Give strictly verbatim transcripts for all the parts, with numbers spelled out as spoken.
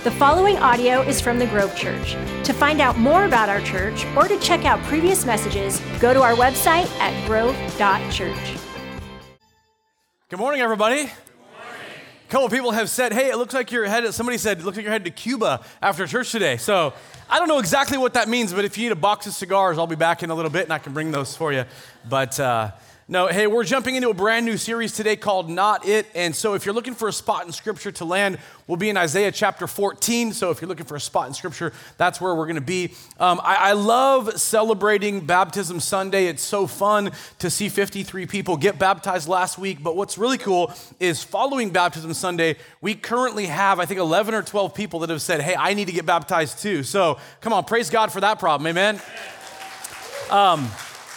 The following audio is from the Grove Church. To find out more about our church or to check out previous messages, go to our website at grove dot church. Good morning, everybody. Good morning. A couple of people have said, hey, it looks like you're headed, somebody said, it looks like you're headed to Cuba after church today. So I don't know exactly what that means, but if you need a box of cigars, I'll be back in a little bit and I can bring those for you. But uh, no, hey, we're jumping into a brand new series today called Not It. And so if you're looking for a spot in Scripture to land, we'll be in Isaiah chapter fourteen. So if you're looking for a spot in Scripture, that's where we're going to be. Um, I, I love celebrating Baptism Sunday. It's so fun to see fifty-three people get baptized last week. But what's really cool is following Baptism Sunday, we currently have, I think, eleven or twelve people that have said, hey, I need to get baptized too. So come on, praise God for that problem. Amen. Um,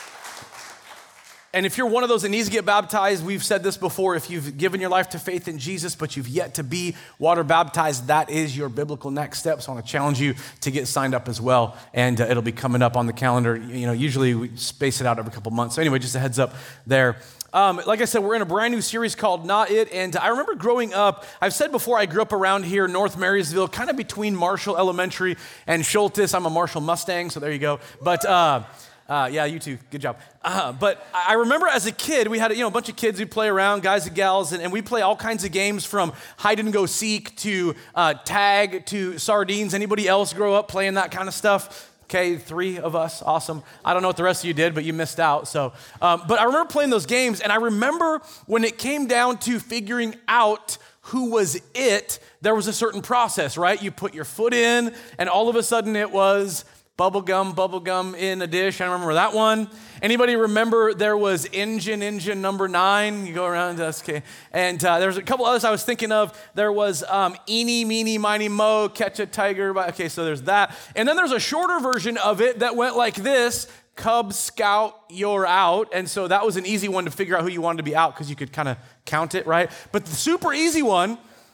And if you're one of those that needs to get baptized, we've said this before, if you've given your life to faith in Jesus, but you've yet to be water baptized, that is your biblical next step. So I want to challenge you to get signed up as well. And uh, it'll be coming up on the calendar. You know, usually we space it out every couple months. So anyway, just a heads up there. Um, like I said, we're in a brand new series called Not It. And I remember growing up, I've said before, I grew up around here, North Marysville, kind of between Marshall Elementary and Schultes. I'm a Marshall Mustang, so there you go. But uh, Uh, yeah, you too. Good job. Uh, but I remember as a kid, we had you know a bunch of kids who play around, guys and gals, and, and we play all kinds of games from hide and go seek to uh, tag to sardines. Anybody else grow up playing that kind of stuff? Okay, three of us, awesome. I don't know what the rest of you did, but you missed out. So, um, but I remember playing those games, and I remember when it came down to figuring out who was it, there was a certain process, right? You put your foot in, and all of a sudden it was Bubble gum, bubble gum in a dish. I remember that one. Anybody remember there was engine, engine number nine? You go around, that's okay. And uh, there's a couple others I was thinking of. There was um, eeny, meeny, miny, mo, catch a tiger. Okay, so there's that. And then there's a shorter version of it that went like this: Cub Scout, you're out. And so that was an easy one to figure out who you wanted to be out because you could kind of count it, right? But the super easy one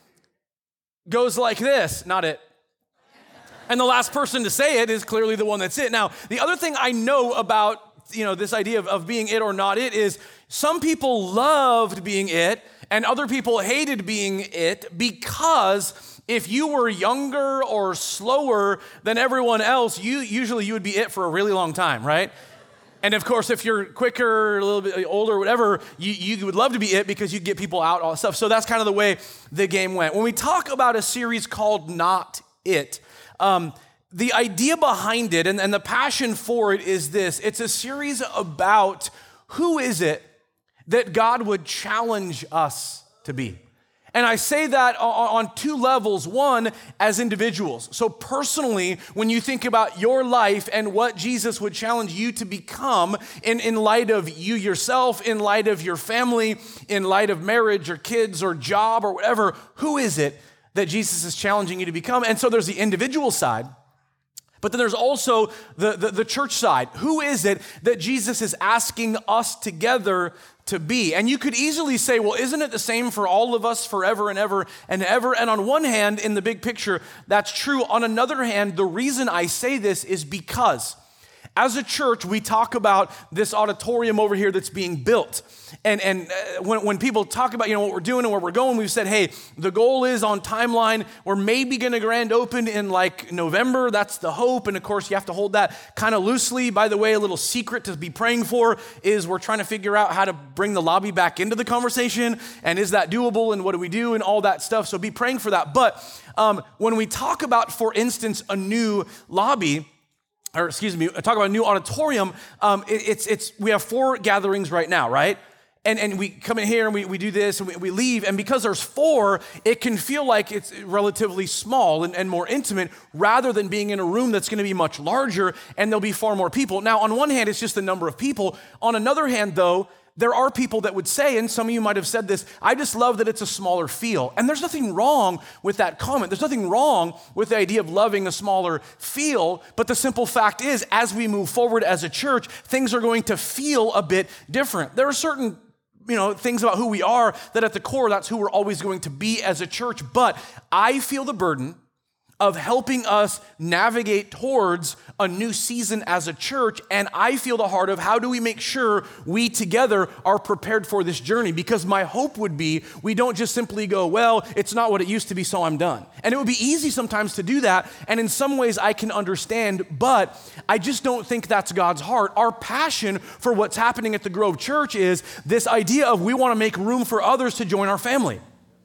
goes like this. Not it. And the last person to say it is clearly the one that's it. Now, the other thing I know about, you know, this idea of, of being it or not it is some people loved being it and other people hated being it because if you were younger or slower than everyone else, you usually you would be it for a really long time, right? And of course, if you're quicker, a little bit older, whatever, you, you would love to be it because you get people out, all that stuff. So that's kind of the way the game went. When we talk about a series called Not It, Um, the idea behind it and, and the passion for it is this. It's a series about who is it that God would challenge us to be. And I say that on, on two levels. One, as individuals. So personally, when you think about your life and what Jesus would challenge you to become in, in light of you yourself, in light of your family, in light of marriage or kids or job or whatever, who is it that Jesus is challenging you to become? And so there's the individual side, but then there's also the, the, the church side. Who is it that Jesus is asking us together to be? And you could easily say, well, isn't it the same for all of us forever and ever and ever? And on one hand, in the big picture, that's true. On another hand, the reason I say this is because as a church, we talk about this auditorium over here that's being built. And, and uh, when, when people talk about, you know, what we're doing and where we're going, we've said, hey, the goal is on timeline, we're maybe going to grand open in like November. That's the hope. And of course, you have to hold that kind of loosely. By the way, a little secret to be praying for is we're trying to figure out how to bring the lobby back into the conversation. And is that doable? And what do we do? And all that stuff. So be praying for that. But um, when we talk about, for instance, a new lobby, or excuse me, talk about a new auditorium, um, it, it's, it's, we have four gatherings right now, right? And, and we come in here and we, we do this and we, we leave. And because there's four, it can feel like it's relatively small and, and more intimate rather than being in a room that's going to be much larger and there'll be far more people. Now, on one hand, it's just the number of people. On another hand, though, there are people that would say, and some of you might have said this, I just love that it's a smaller feel. And there's nothing wrong with that comment. There's nothing wrong with the idea of loving a smaller feel. But the simple fact is, as we move forward as a church, things are going to feel a bit different. There are certain you know, things about who we are that at the core, that's who we're always going to be as a church. But I feel the burden of helping us navigate towards a new season as a church. And I feel the heart of how do we make sure we together are prepared for this journey? Because my hope would be we don't just simply go, well, it's not what it used to be, so I'm done. And it would be easy sometimes to do that. And in some ways I can understand, but I just don't think that's God's heart. Our passion for what's happening at the Grove Church is this idea of we want to make room for others to join our family.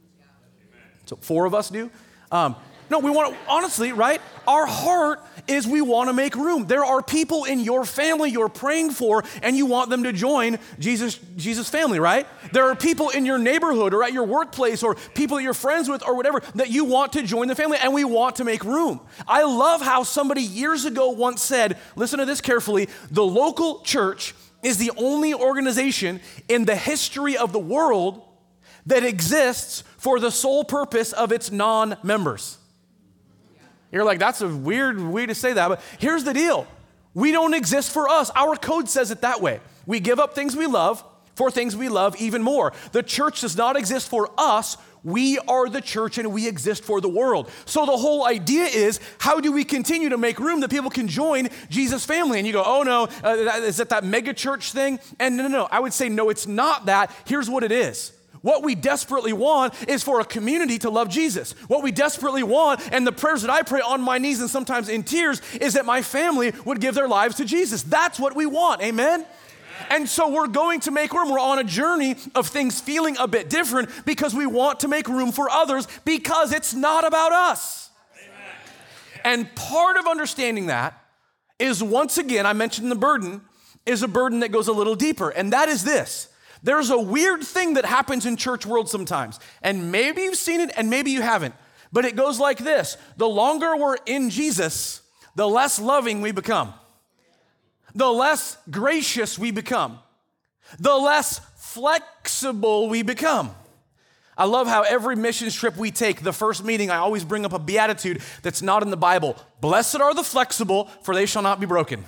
So four of us do. Um, No, we want to, honestly, right? Our heart is we want to make room. There are people in your family you're praying for and you want them to join Jesus, Jesus' family, right? There are people in your neighborhood or at your workplace or people that you're friends with or whatever that you want to join the family, and we want to make room. I love how somebody years ago once said, listen to this carefully, the local church is the only organization in the history of the world that exists for the sole purpose of its non-members. You're like, that's a weird way to say that, but here's the deal. We don't exist for us. Our code says it that way. We give up things we love for things we love even more. The church does not exist for us. We are the church and we exist for the world. So the whole idea is, how do we continue to make room that people can join Jesus' family? And you go, oh no, uh, that, is that that mega church thing? And no, no, no, I would say, no, it's not that. Here's what it is. What we desperately want is for a community to love Jesus. What we desperately want, and the prayers that I pray on my knees and sometimes in tears, is that my family would give their lives to Jesus. That's what we want, amen? Amen. And so we're going to make room. We're on a journey of things feeling a bit different because we want to make room for others because it's not about us. Amen. And part of understanding that is, once again, I mentioned the burden, is a burden that goes a little deeper, and that is this. There's a weird thing that happens in church world sometimes, and maybe you've seen it and maybe you haven't, but it goes like this. The longer we're in Jesus, the less loving we become, the less gracious we become, the less flexible we become. I love how every missions trip we take, the first meeting, I always bring up a beatitude that's not in the Bible. Blessed are the flexible, for they shall not be broken.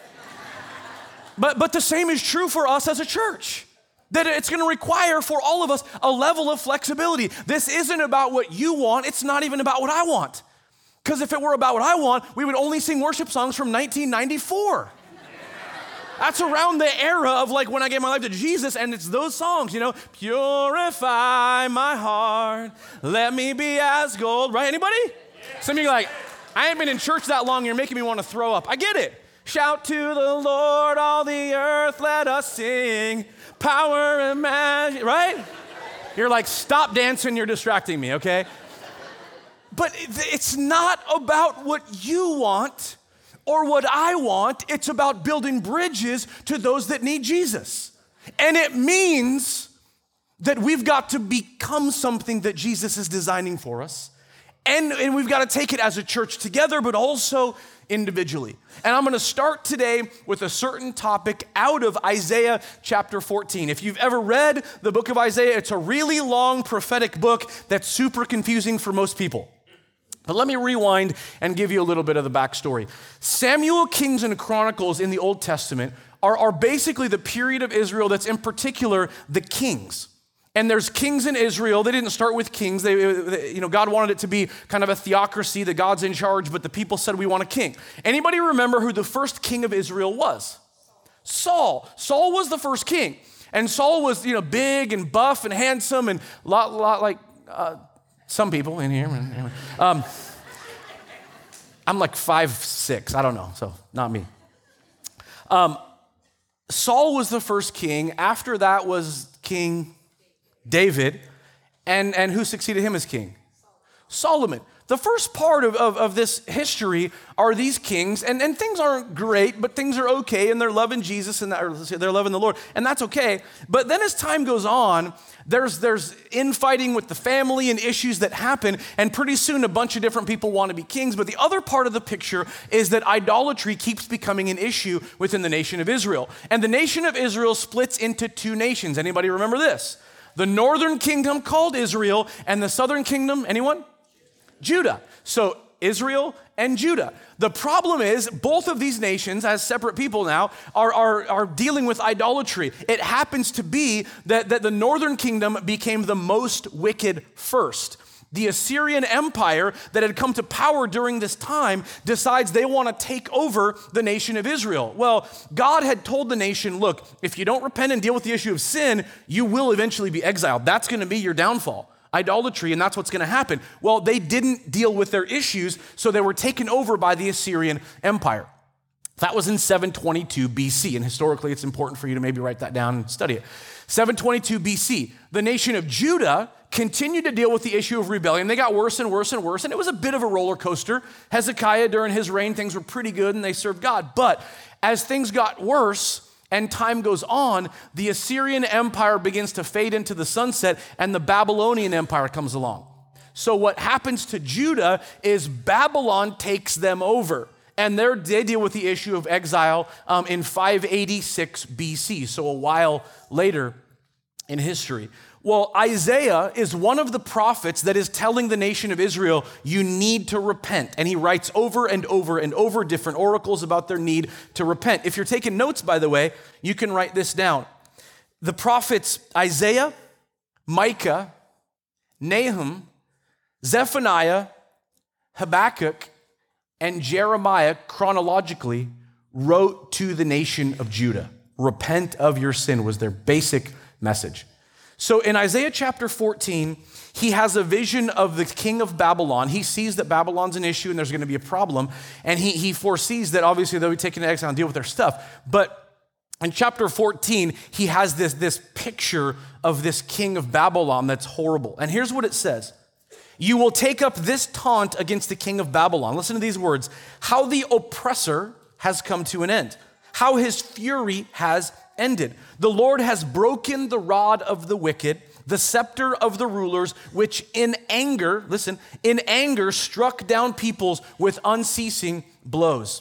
but, but the same is true for us as a church. That it's going to require for all of us a level of flexibility. This isn't about what you want. It's not even about what I want. Because if it were about what I want, we would only sing worship songs from nineteen ninety-four. That's around the era of like when I gave my life to Jesus, and it's those songs, you know, purify my heart, let me be as gold, right? Anybody? Some of you are like, I ain't been in church that long, you're making me want to throw up. I get it. Shout to the Lord, all the earth, let us sing. Power and magic, right? You're like, stop dancing, you're distracting me, okay? But it's not about what you want or what I want. It's about building bridges to those that need Jesus. And it means that we've got to become something that Jesus is designing for us. And, and we've got to take it as a church together, but also individually. And I'm going to start today with a certain topic out of Isaiah chapter fourteen. If you've ever read the book of Isaiah, it's a really long prophetic book that's super confusing for most people. But let me rewind and give you a little bit of the backstory. Samuel, Kings, and Chronicles in the Old Testament are, are basically the period of Israel that's in particular the kings. And there's kings in Israel. They didn't start with kings. They, they, you know, God wanted it to be kind of a theocracy that God's in charge, but the people said, we want a king. Anybody remember who the first king of Israel was? Saul. Saul was the first king. And Saul was, you know, big and buff and handsome and a lot, lot like uh, some people in here. Um, I'm like five, six. I don't know, so not me. Um, Saul was the first king. After that was King David, and, and who succeeded him as king? Solomon. The first part of, of, of this history are these kings, and, and things aren't great, but things are okay, and they're loving Jesus, and they're loving the Lord, and that's okay. But then as time goes on, there's, there's infighting with the family and issues that happen, and pretty soon a bunch of different people want to be kings. But the other part of the picture is that idolatry keeps becoming an issue within the nation of Israel. And the nation of Israel splits into two nations. Anybody remember this? The northern kingdom called Israel, and the southern kingdom, anyone? Judah. So Israel and Judah. The problem is both of these nations, as separate people now, are, are, are dealing with idolatry. It happens to be that, that the northern kingdom became the most wicked first. The Assyrian Empire that had come to power during this time decides they want to take over the nation of Israel. Well, God had told the nation, look, if you don't repent and deal with the issue of sin, you will eventually be exiled. That's going to be your downfall. Idolatry, and that's what's going to happen. Well, they didn't deal with their issues, so they were taken over by the Assyrian Empire. That was in seven twenty-two B C, and historically it's important for you to maybe write that down and study it. seven twenty-two B C, the nation of Judah continued to deal with the issue of rebellion. They got worse and worse and worse, and it was a bit of a roller coaster. Hezekiah, during his reign, things were pretty good, and they served God. But as things got worse and time goes on, the Assyrian Empire begins to fade into the sunset, and the Babylonian Empire comes along. So what happens to Judah is Babylon takes them over. And they deal with the issue of exile um, in five eighty-six B C, so a while later in history. Well, Isaiah is one of the prophets that is telling the nation of Israel, you need to repent. And he writes over and over and over different oracles about their need to repent. If you're taking notes, by the way, you can write this down. The prophets Isaiah, Micah, Nahum, Zephaniah, Habakkuk, and Jeremiah chronologically wrote to the nation of Judah. Repent of your sin was their basic message. So in Isaiah chapter fourteen, he has a vision of the king of Babylon. He sees that Babylon's an issue and there's going to be a problem. And he, he foresees that obviously they'll be taken to exile and deal with their stuff. But in chapter fourteen, he has this, this picture of this king of Babylon that's horrible. And here's what it says. You will take up this taunt against the king of Babylon. Listen to these words. How the oppressor has come to an end. How his fury has ended. The Lord has broken the rod of the wicked, the scepter of the rulers, which in anger, listen, in anger struck down peoples with unceasing blows.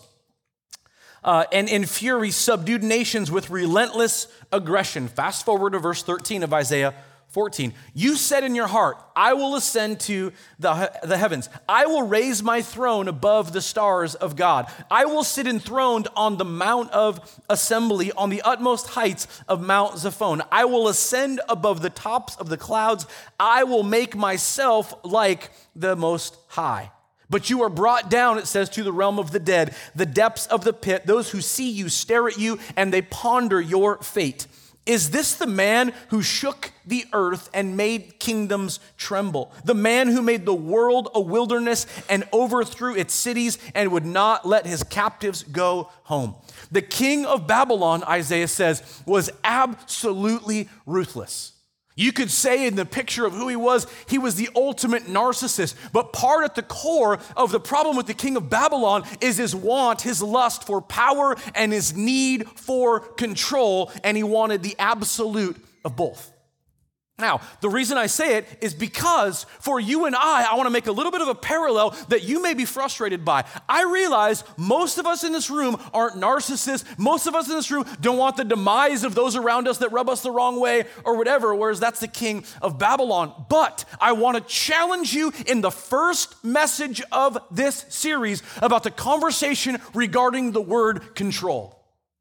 Uh, and in fury subdued nations with relentless aggression. Fast forward to verse thirteen of Isaiah fourteen. You said in your heart, I will ascend to the, the heavens. I will raise my throne above the stars of God. I will sit enthroned on the mount of assembly, on the utmost heights of Mount Zaphon. I will ascend above the tops of the clouds. I will make myself like the Most High. But you are brought down, it says, to the realm of the dead, the depths of the pit. Those who see you stare at you, and they ponder your fate. Is this the man who shook the earth and made kingdoms tremble? The man who made the world a wilderness and overthrew its cities and would not let his captives go home. The king of Babylon, Isaiah says, was absolutely ruthless. You could say in the picture of who he was, he was the ultimate narcissist. But part at the core of the problem with the king of Babylon is his want, his lust for power, and his need for control. And he wanted the absolute of both. Now, the reason I say it is because for you and I, I want to make a little bit of a parallel that you may be frustrated by. I realize most of us in this room aren't narcissists. Most of us in this room don't want the demise of those around us that rub us the wrong way or whatever, whereas that's the king of Babylon. But I want to challenge you in the first message of this series about the conversation regarding the word control.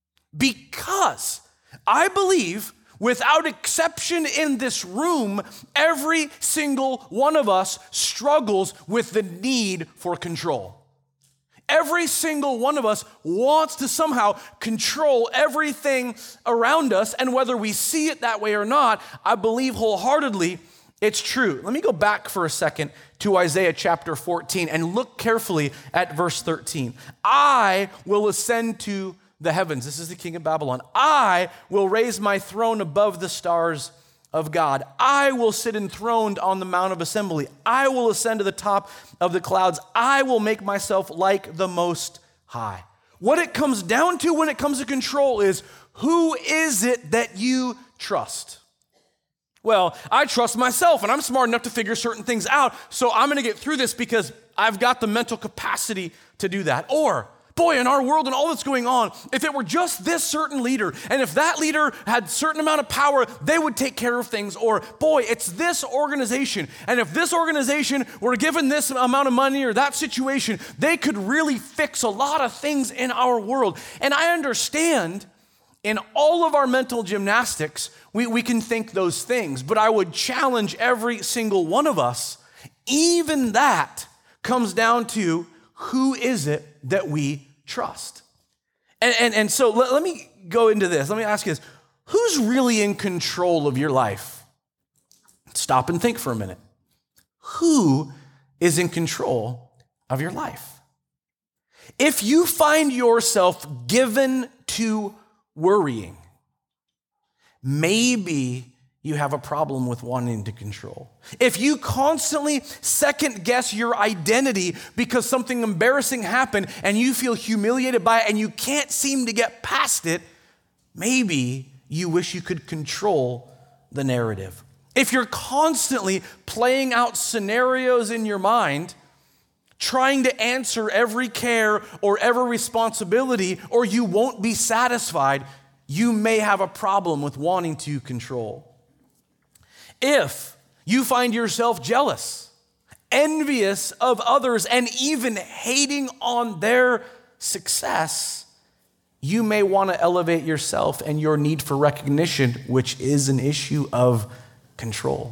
Because I believe without exception in this room, every single one of us struggles with the need for control. Every single one of us wants to somehow control everything around us, and whether we see it that way or not, I believe wholeheartedly it's true. Let me go back for a second to Isaiah chapter fourteen and look carefully at verse thirteen. I will ascend to the heavens. This is the king of Babylon. I will raise my throne above the stars of God. I will sit enthroned on the mount of assembly. I will ascend to the top of the clouds. I will make myself like the Most High. What it comes down to when it comes to control is, who is it that you trust? Well, I trust myself, and I'm smart enough to figure certain things out, so I'm going to get through this because I've got the mental capacity to do that. Or, boy, in our world and all that's going on, if it were just this certain leader, and if that leader had a certain amount of power, they would take care of things. Or, boy, it's this organization, and if this organization were given this amount of money or that situation, they could really fix a lot of things in our world. And I understand in all of our mental gymnastics, we, we can think those things, but I would challenge every single one of us even that comes down to who is it that we trust. And, and, and so let, let me go into this. Let me ask you this. Who's really in control of your life? Stop and think for a minute. Who is in control of your life? If you find yourself given to worrying, maybe you have a problem with wanting to control. If you constantly second guess your identity because something embarrassing happened and you feel humiliated by it and you can't seem to get past it, maybe you wish you could control the narrative. If you're constantly playing out scenarios in your mind, trying to answer every care or every responsibility, or you won't be satisfied, you may have a problem with wanting to control. If you find yourself jealous, envious of others, and even hating on their success, you may want to elevate yourself and your need for recognition, which is an issue of control.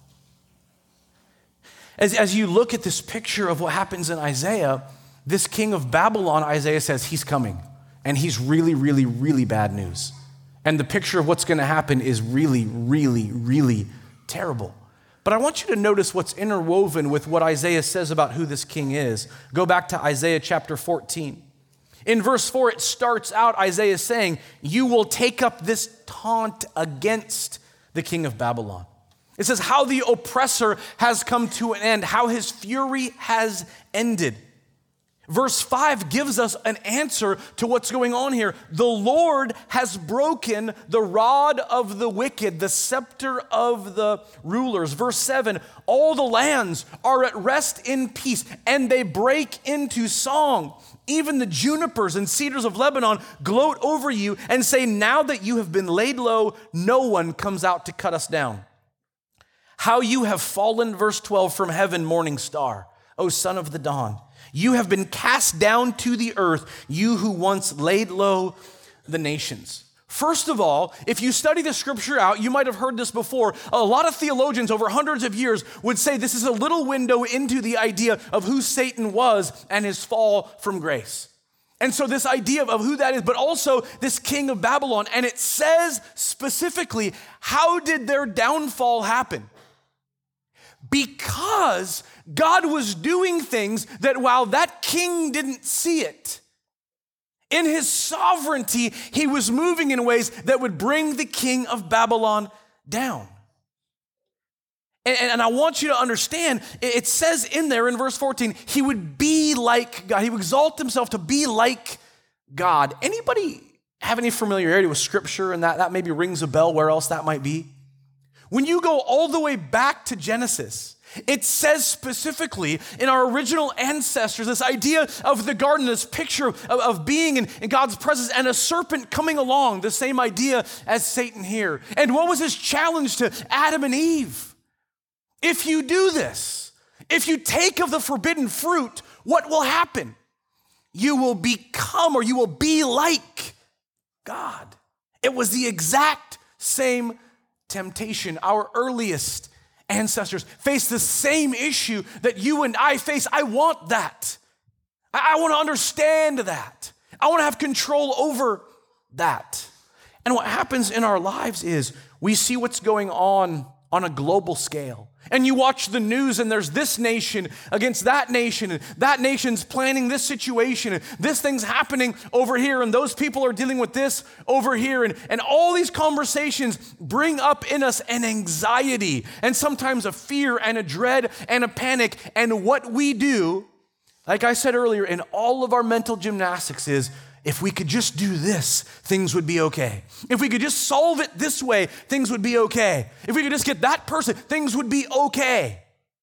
As, as you look at this picture of what happens in Isaiah, this king of Babylon, Isaiah says he's coming, and he's really, really, really bad news. And the picture of what's going to happen is really, really, really terrible. But I want you to notice what's interwoven with what Isaiah says about who this king is. Go back to Isaiah chapter fourteen. In verse four, it starts out Isaiah saying, "You will take up this taunt against the king of Babylon." It says how the oppressor has come to an end, how his fury has ended. Verse five gives us an answer to what's going on here. The Lord has broken the rod of the wicked, the scepter of the rulers. Verse seven, all the lands are at rest in peace, and they break into song. Even the junipers and cedars of Lebanon gloat over you and say, now that you have been laid low, no one comes out to cut us down. How you have fallen, verse twelve, from heaven, morning star, O son of the dawn. You have been cast down to the earth, you who once laid low the nations. First of all, if you study the scripture out, you might have heard this before. A lot of theologians over hundreds of years would say this is a little window into the idea of who Satan was and his fall from grace. And so this idea of who that is, but also this king of Babylon. And it says specifically, how did their downfall happen? Because God was doing things that while that king didn't see it, in his sovereignty, he was moving in ways that would bring the king of Babylon down. And, and I want you to understand, it says in there in verse fourteen, he would be like God. He would exalt himself to be like God. Anybody have any familiarity with scripture and that, that maybe rings a bell where else that might be? When you go all the way back to Genesis, it says specifically in our original ancestors, this idea of the garden, this picture of, of being in, in God's presence and a serpent coming along, the same idea as Satan here. And what was his challenge to Adam and Eve? If you do this, if you take of the forbidden fruit, what will happen? You will become or you will be like God. It was the exact same temptation. Our earliest ancestors faced the same issue that you and I face. I want that. I, I want to understand that. I want to have control over that. And what happens in our lives is we see what's going on on a global scale. And you watch the news and there's this nation against that nation, and that nation's planning this situation, and this thing's happening over here, and those people are dealing with this over here. And, and all these conversations bring up in us an anxiety and sometimes a fear and a dread and a panic. And what we do, like I said earlier, in all of our mental gymnastics is, if we could just do this, things would be okay. If we could just solve it this way, things would be okay. If we could just get that person, things would be okay.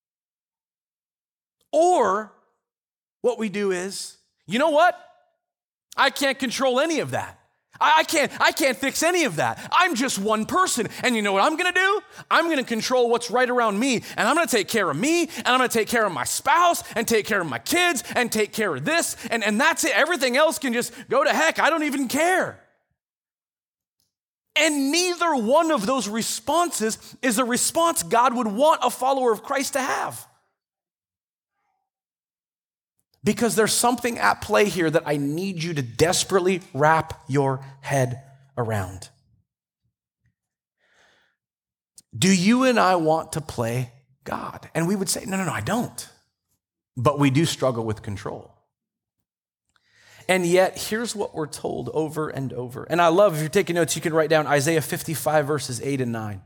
Or what we do is, you know what? I can't control any of that. I can't, I can't fix any of that. I'm just one person. And you know what I'm going to do? I'm going to control what's right around me. And I'm going to take care of me. And I'm going to take care of my spouse and take care of my kids and take care of this. And, and that's it. Everything else can just go to heck. I don't even care. And neither one of those responses is a response God would want a follower of Christ to have. because there's something at play here that I need you to desperately wrap your head around. Do you and I want to play God? And we would say, no, no, no, I don't. But we do struggle with control. And yet, here's what we're told over and over. And I love, if you're taking notes, you can write down Isaiah fifty-five, verses eight and nine.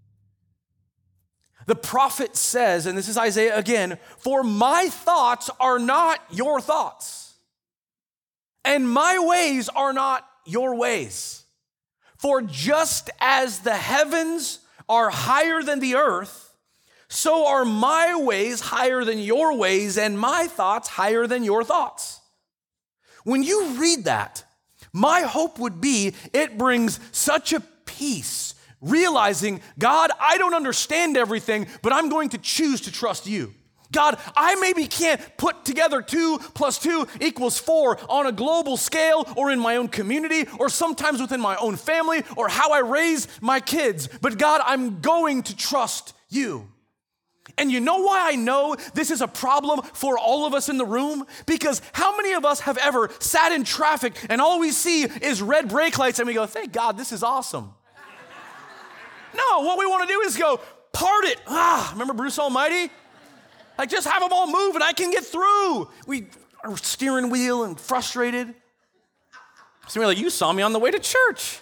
The prophet says, and this is Isaiah again, for my thoughts are not your thoughts, and my ways are not your ways. For just as the heavens are higher than the earth, so are my ways higher than your ways, and my thoughts higher than your thoughts. When you read that, my hope would be it brings such a peace, realizing, God, I don't understand everything, but I'm going to choose to trust you. God, I maybe can't put together two plus two equals four on a global scale or in my own community or sometimes within my own family or how I raise my kids, but God, I'm going to trust you. And you know why I know this is a problem for all of us in the room? Because how many of us have ever sat in traffic and all we see is red brake lights and we go, thank God, this is awesome. No, what we want to do is go, part it. Ah, remember Bruce Almighty? Like just have them all move and I can get through. We are steering wheel and frustrated. So we're like, you saw me on the way to church.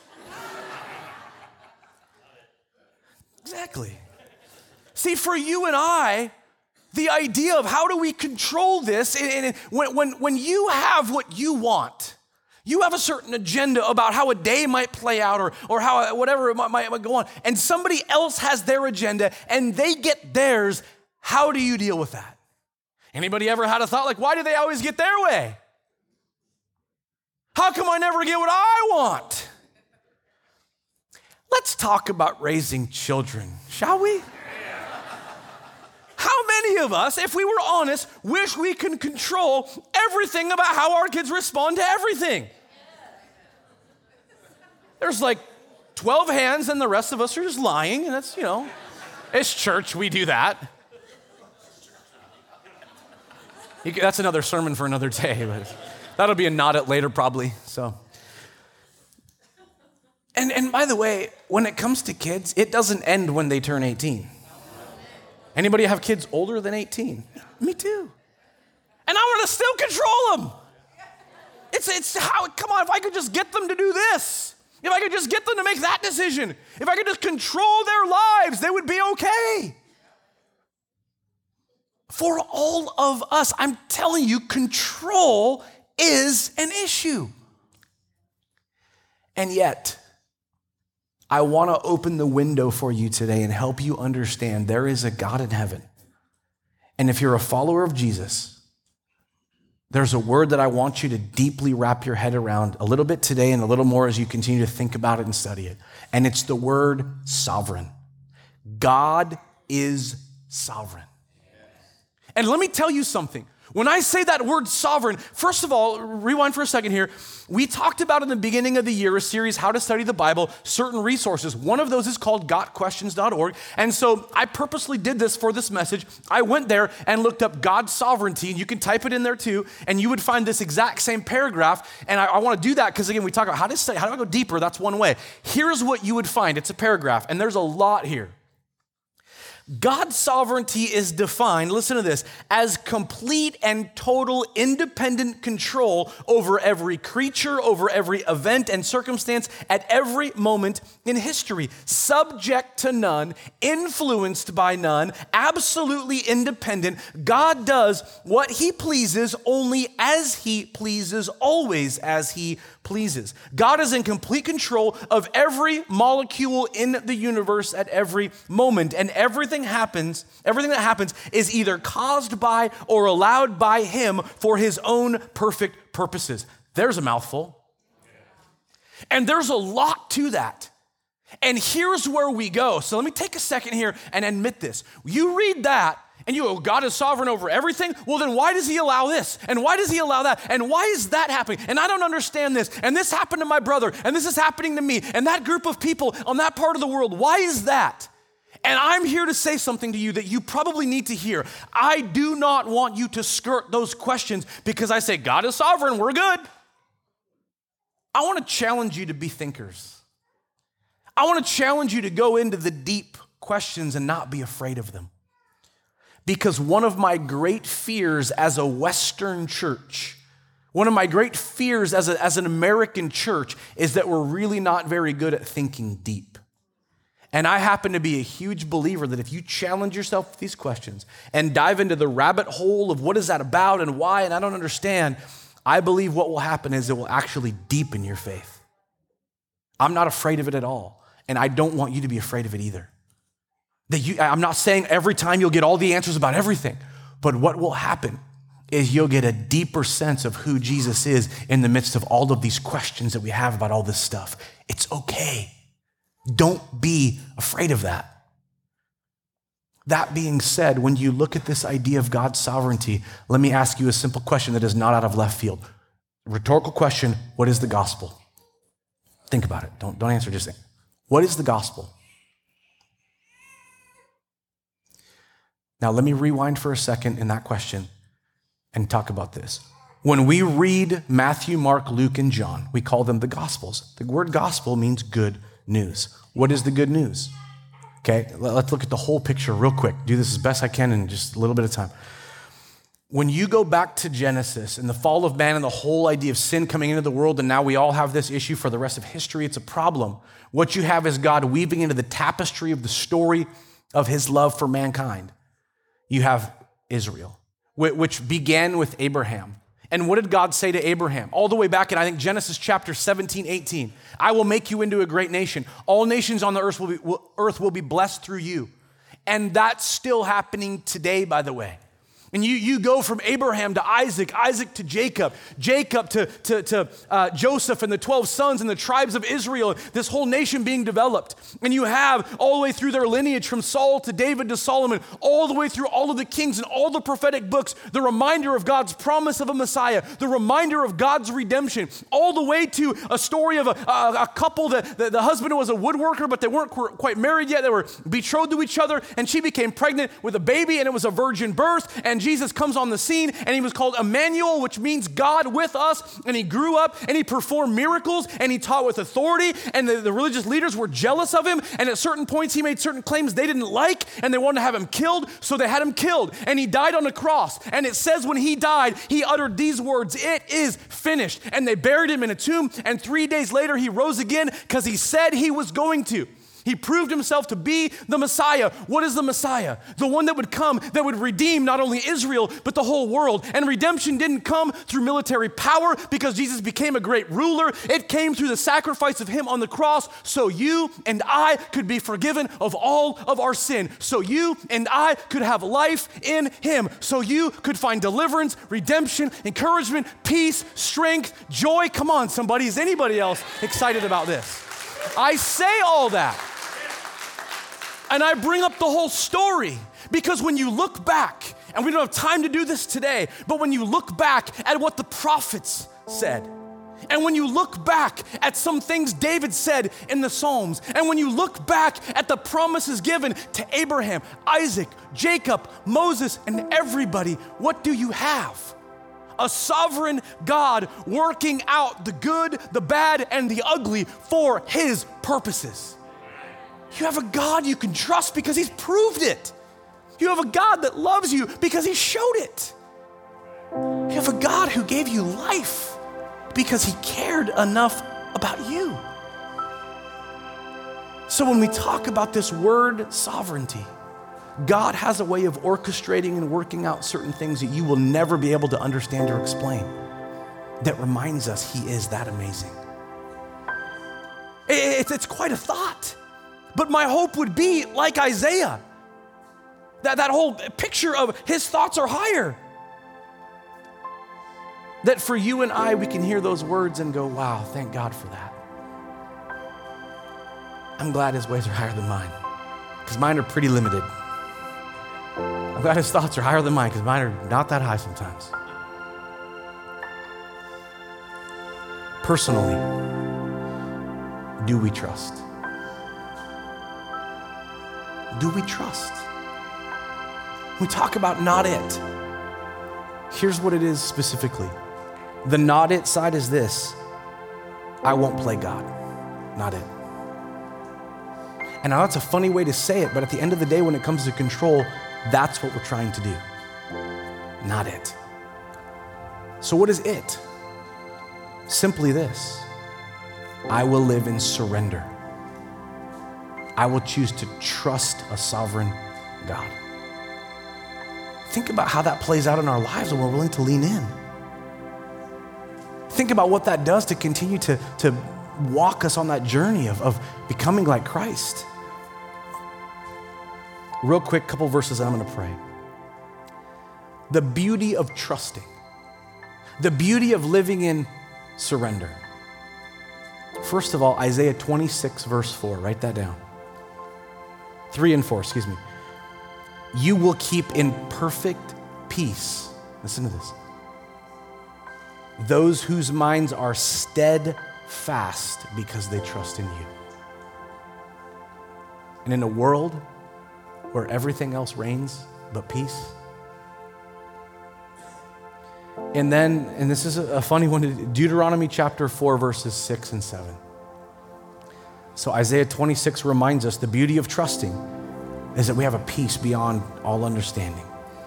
Exactly. See, for you and I, the idea of how do we control this, and, and when, when, when you have what you want, you have a certain agenda about how a day might play out or, or how whatever it might, might, might go on, and somebody else has their agenda and they get theirs, how do you deal with that? Anybody ever had a thought like, why do they always get their way? How come I never get what I want? Let's talk about raising children, shall we? How many of us, if we were honest, wish we could control everything about how our kids respond to everything? There's like twelve hands and the rest of us are just lying, and that's, you know, it's church, we do that. You, that's another sermon for another day, but that'll be a nod it later probably, so. And, and by the way, when it comes to kids, it doesn't end when they turn eighteen. Anybody have kids older than eighteen? Me too. And I want to still control them. It's, it's how, come on, if I could just get them to do this, if I could just get them to make that decision, if I could just control their lives, they would be okay. For all of us, I'm telling you, control is an issue. And yet, I want to open the window for you today and help you understand there is a God in heaven. And if you're a follower of Jesus, there's a word that I want you to deeply wrap your head around a little bit today and a little more as you continue to think about it and study it. And it's the word sovereign. God is sovereign. And let me tell you something. When I say that word sovereign, first of all, rewind for a second here. We talked about in the beginning of the year a series, How to Study the Bible, certain resources. One of those is called got questions dot org. And so I purposely did this for this message. I went there and looked up God's sovereignty, and you can type it in there too, and you would find this exact same paragraph. And I, I want to do that because, again, we talk about how to study, how do I go deeper? That's one way. Here's what you would find. It's a paragraph, and there's a lot here. God's sovereignty is defined, listen to this, as complete and total independent control over every creature, over every event and circumstance at every moment in history, subject to none, influenced by none, absolutely independent. God does what he pleases only as he pleases, always as he pleases. God is in complete control of every molecule in the universe at every moment, and everything happens, everything that happens is either caused by or allowed by him for his own perfect purposes. There's a mouthful. And there's a lot to that. And here's where we go. So let me take a second here and admit this. You read that and you go, God is sovereign over everything? Well, then why does he allow this? And why does he allow that? And why is that happening? And I don't understand this. And this happened to my brother. And this is happening to me. And that group of people on that part of the world, why is that? And I'm here to say something to you that you probably need to hear. I do not want you to skirt those questions because I say, God is sovereign, we're good. I want to challenge you to be thinkers. I want to challenge you to go into the deep questions and not be afraid of them. Because one of my great fears as a Western church, one of my great fears as, a, as an American church is that we're really not very good at thinking deep. And I happen to be a huge believer that if you challenge yourself with these questions and dive into the rabbit hole of what is that about and why, and I don't understand, I believe what will happen is it will actually deepen your faith. I'm not afraid of it at all. And I don't want you to be afraid of it either. That you, I'm not saying every time you'll get all the answers about everything, but what will happen is you'll get a deeper sense of who Jesus is in the midst of all of these questions that we have about all this stuff. It's okay. Don't be afraid of that. That being said, when you look at this idea of God's sovereignty, let me ask you a simple question that is not out of left field. Rhetorical question, what is the gospel? Think about it. Don't, don't answer, just think. What is the gospel? Now, let me rewind for a second in that question and talk about this. When we read Matthew, Mark, Luke, and John, we call them the gospels. The word gospel means good news. What is the good news? Okay, let's look at the whole picture real quick. Do this as best I can in just a little bit of time. When you go back to Genesis and the fall of man and the whole idea of sin coming into the world, and now we all have this issue for the rest of history, it's a problem. What you have is God weaving into the tapestry of the story of his love for mankind. You have Israel, which began with Abraham. And what did God say to Abraham? All the way back in, I think, Genesis chapter seventeen, eighteen. I will make you into a great nation. All nations on the earth will be, will, earth will be blessed through you. And that's still happening today, by the way. And you, you go from Abraham to Isaac, Isaac to Jacob, Jacob to, to, to uh, Joseph and the twelve sons and the tribes of Israel, this whole nation being developed. And you have all the way through their lineage from Saul to David to Solomon, all the way through all of the kings and all the prophetic books, the reminder of God's promise of a Messiah, the reminder of God's redemption, all the way to a story of a, a, a couple that the, the husband was a woodworker, but they weren't quite married yet. They were betrothed to each other, and she became pregnant with a baby, and it was a virgin birth, and Jesus comes on the scene, and he was called Emmanuel, which means God with us, and he grew up, and he performed miracles, and he taught with authority, and the, the religious leaders were jealous of him, and at certain points he made certain claims they didn't like, and they wanted to have him killed, so they had him killed, and he died on a cross, and it says when he died, he uttered these words, "It is finished," and they buried him in a tomb, and three days later he rose again because he said he was going to. He proved himself to be the Messiah. What is the Messiah? The one that would come, that would redeem not only Israel, but the whole world. And redemption didn't come through military power because Jesus became a great ruler. It came through the sacrifice of him on the cross so you and I could be forgiven of all of our sin. So you and I could have life in him. So you could find deliverance, redemption, encouragement, peace, strength, joy. Come on, somebody. Is anybody else excited about this? I say all that. And I bring up the whole story because when you look back, and we don't have time to do this today, but when you look back at what the prophets said, and when you look back at some things David said in the Psalms, and when you look back at the promises given to Abraham, Isaac, Jacob, Moses, and everybody, what do you have? A sovereign God working out the good, the bad, and the ugly for his purposes. You have a God you can trust because he's proved it. You have a God that loves you because he showed it. You have a God who gave you life because he cared enough about you. So when we talk about this word sovereignty, God has a way of orchestrating and working out certain things that you will never be able to understand or explain that reminds us he is that amazing. It's, it's quite a thought. But my hope would be like Isaiah, that, that whole picture of his thoughts are higher. That for you and I, we can hear those words and go, wow, thank God for that. I'm glad his ways are higher than mine, because mine are pretty limited. I'm glad his thoughts are higher than mine, because mine are not that high sometimes. Personally, do we trust? do we trust? We talk about not it. Here's what it is specifically. The not it side is this: I won't play God. Not it. And now that's a funny way to say it, but at the end of the day, when it comes to control, that's what we're trying to do. Not it. So what is it? Simply this: I will live in surrender. I will choose to trust a sovereign God. Think about how that plays out in our lives when we're willing to lean in. Think about what that does to continue to, to walk us on that journey of, of becoming like Christ. Real quick, couple verses and I'm gonna pray. The beauty of trusting, the beauty of living in surrender. First of all, Isaiah twenty-six, verse four, write that down. Three and four, excuse me. You will keep in perfect peace, listen to this, those whose minds are steadfast because they trust in you. And in a world where everything else reigns but peace. And then, and this is a funny one, Deuteronomy chapter four, verses six and seven. So Isaiah twenty-six reminds us the beauty of trusting is that we have a peace beyond all understanding.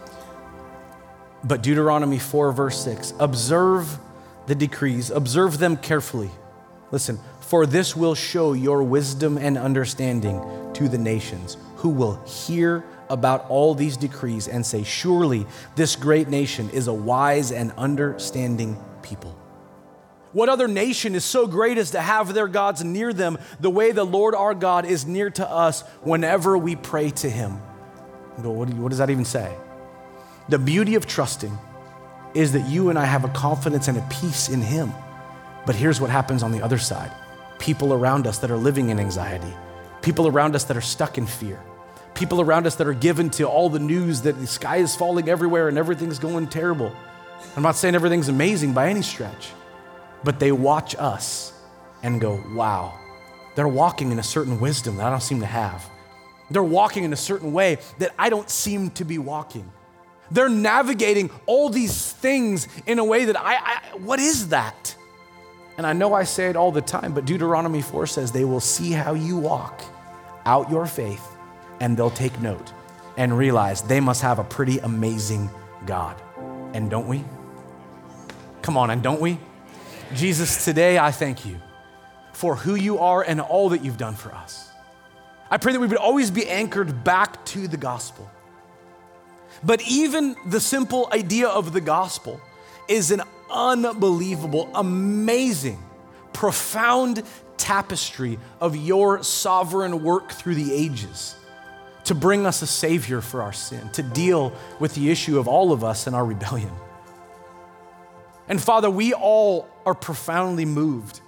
But Deuteronomy four, verse six, observe the decrees, observe them carefully. Listen, for this will show your wisdom and understanding to the nations, who will hear about all these decrees and say, surely this great nation is a wise and understanding people. What other nation is so great as to have their gods near them the way the Lord our God is near to us whenever we pray to him? You go, what, do you, what does that even say? The beauty of trusting is that you and I have a confidence and a peace in him. But here's what happens on the other side. People around us that are living in anxiety, people around us that are stuck in fear, people around us that are given to all the news that the sky is falling everywhere and everything's going terrible. I'm not saying everything's amazing by any stretch, but they watch us and go, wow, they're walking in a certain wisdom that I don't seem to have. They're walking in a certain way that I don't seem to be walking. They're navigating all these things in a way that I, I what is that? And I know I say it all the time, but Deuteronomy four says they will see how you walk out your faith and they'll take note and realize they must have a pretty amazing God. And don't we? Come on, and don't we? Jesus, today I thank you for who you are and all that you've done for us. I pray that we would always be anchored back to the gospel. But even the simple idea of the gospel is an unbelievable, amazing, profound tapestry of your sovereign work through the ages to bring us a savior for our sin, to deal with the issue of all of us and our rebellion. And Father, we all are profoundly moved.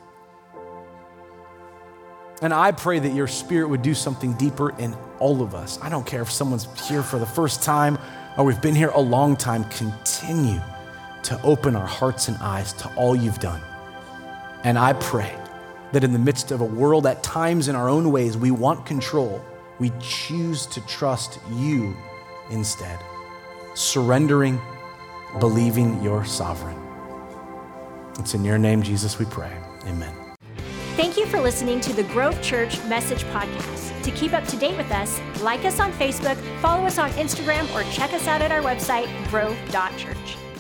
And I pray that your spirit would do something deeper in all of us. I don't care if someone's here for the first time or we've been here a long time. Continue to open our hearts and eyes to all you've done. And I pray that in the midst of a world at times in our own ways, we want control, we choose to trust you instead, surrendering, believing you're sovereign. It's in your name, Jesus, we pray. Amen. Thank you for listening to the Grove Church Message Podcast. To keep up to date with us, like us on Facebook, follow us on Instagram, or check us out at our website, grove dot church.